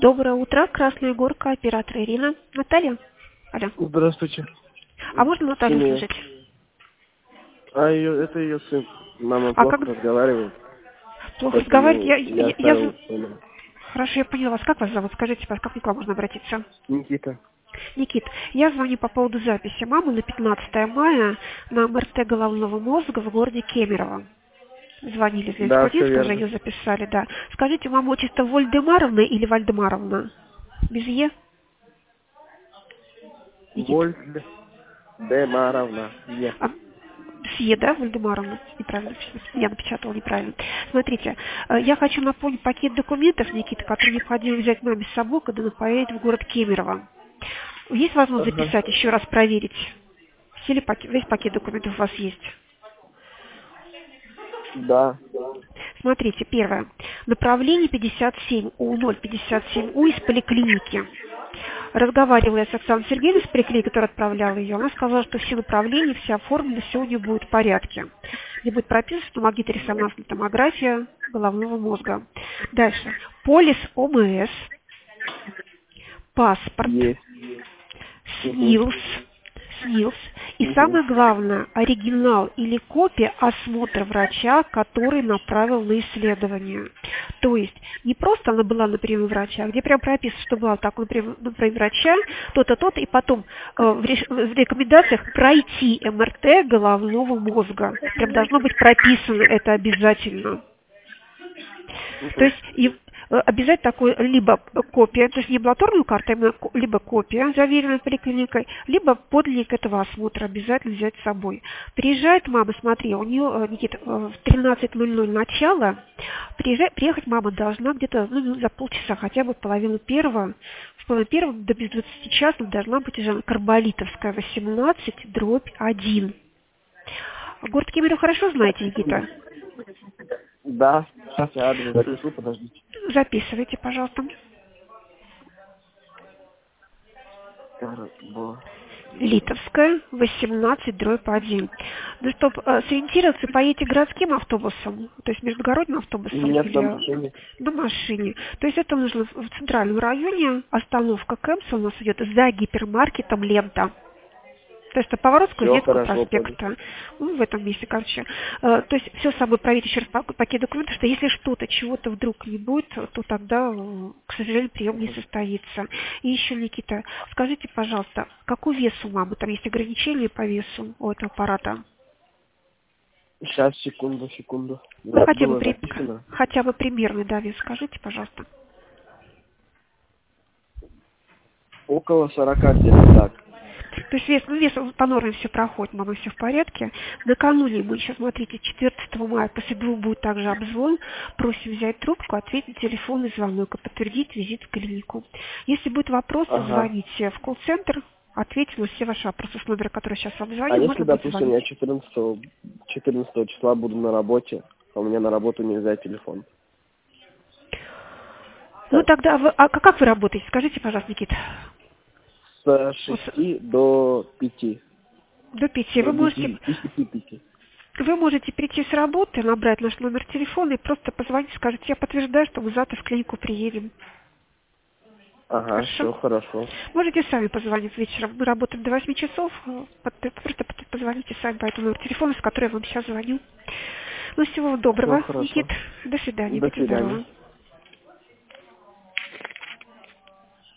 Доброе утро, Красная Горка, оператор Ирина. Наталья? Алло. Здравствуйте. А можно Наталью Семья. слышать? Это ее сын. Мама А плохо как разговаривает. плохо разговаривать? Поэтому я оставил сына. Хорошо, я поняла вас. Как вас зовут? Скажите, как к вам можно обратиться? Никита. Никит, я звоню по поводу записи мамы на 15 мая на МРТ головного мозга в городе Кемерово. Звонили для Да, все экспертизы, тоже верно. ее записали, да. Скажите, мама отчество Вольдемаровна или Вальдемаровна? Без Е? Никит. Вольдемаровна. Е. С Е, да, Вальдемаровна? Неправильно, я напечатала неправильно. Смотрите, я хочу напомнить пакет документов, Никита, который необходимо взять маме с собой, когда она поедет в город Кемерово. Есть возможность Ага. записать, еще раз проверить? Весь пакет документов у вас есть? Да. Смотрите, первое. Направление 57У, 057У из поликлиники. Разговаривала я с Оксаной Сергеевной с поликлиники, которая отправляла ее. Она сказала, что все направления, все оформлены, все у нее будет в порядке. Где будет прописано, что магнитно-резонансная томография головного мозга. Дальше. Полис ОМС, паспорт, Есть. Угу. СНИЛС и Угу. самое главное, оригинал или копия осмотра врача, который направил на исследование. То есть не просто она была на приеме врача, а где прям прописано, что была так на приеме врача, то-то, то-то, и потом в рекомендациях пройти МРТ головного мозга. Прям должно быть прописано это обязательно. То Угу. есть обязательно такой либо копия, то есть не амбулаторную карту, а либо копия, заверенная поликлиникой, либо подлинник этого осмотра обязательно взять с собой. Приезжает мама, смотри, у нее, Никита, в 13:00 начало, приехать мама должна где-то за полчаса, хотя бы половину первого, в половину первого до без 20 часов должна быть уже Карболитовская, 18/1. Город Кемерово хорошо знаете, Никита? Да. Сейчас я адрес запишу, подождите. Записывайте, пожалуйста. Литовская, 18/1. Ну, чтобы сориентироваться, поедете городским автобусом, то есть междугородним автобусом Нет, на или машине. на машине. То есть это нужно в центральном районе, остановка Кэмпса у нас идет за гипермаркетом «Лента». То есть это поворот с Все Кузнецкого хорошо, понял. проспекта. Ну, в этом месте, короче. То есть все с собой проверить еще раз пакет документов, что если что-то, чего-то вдруг не будет, то тогда, к сожалению, прием не состоится. И еще, Никита, скажите, пожалуйста, какой вес у мамы? Там есть ограничения по весу у этого аппарата? Сейчас, секунду. Ну, Было записано. хотя бы примерный, да, вес скажите, пожалуйста. Около 40 где-то так. То есть вес по норме все проходит, мама, все в порядке. Накануне мы еще, смотрите, 14 мая после 2 будет также обзвон. Просим взять трубку, ответить на телефонный звонок и подтвердить визит в клинику. Если будут вопросы, Ага. звоните в колл-центр, ответим на все ваши вопросы с номера, который сейчас вам А звоню, если, можно будет допустим, я звонить. 14 числа буду на работе, а у меня на работу нельзя телефон? Ну тогда, как вы работаете? Скажите, пожалуйста, Никита. С Вот 6 до 5. до 5. До 10-5. Вы можете прийти с работы, набрать наш номер телефона и просто позвонить, скажите, я подтверждаю, что мы завтра в клинику приедем. Ага, Хорошо. все хорошо. Можете сами позвонить вечером. Мы работаем до 8 часов. Просто позвоните сами по этому номеру телефона, с которого я вам сейчас звоню. Ну, всего Все доброго, хорошо. Никит. До свидания. До Будьте свидания. здоровы.